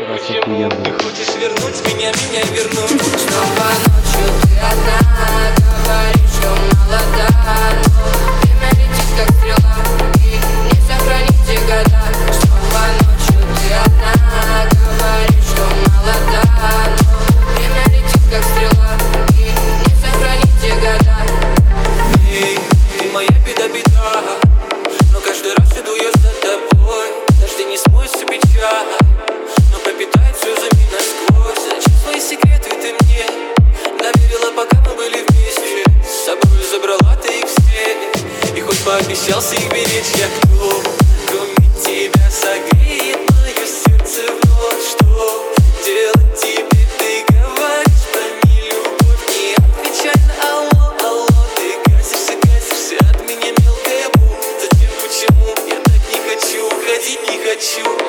Раз охуенно. Ты хочешь вернуть меня вернуть. Снова ночью ты одна, говоришь, что молода, но время летит как стрела, и не сохранить те года. Снова ночью ты одна, говоришь, что молода, но время летит как стрела, и не сохранить те года. Эй, ты моя беда, но каждый раз иду я за тобой. Дожди не смоют всю печаль, но пропитает слезами насквозь. Зачем свои секреты ты мне доверила, пока мы были вместе? С собой забрала ты их все, и хоть пообещался их беречь, я кто, кроме тебя, согреет мое сердце вновь. Что делать тебе, ты говоришь про нелюбовь, не отвечай на алло, алло. Ты гасишься от меня, мелкая бу. Зачем, почему, я так не хочу, уходить не хочу.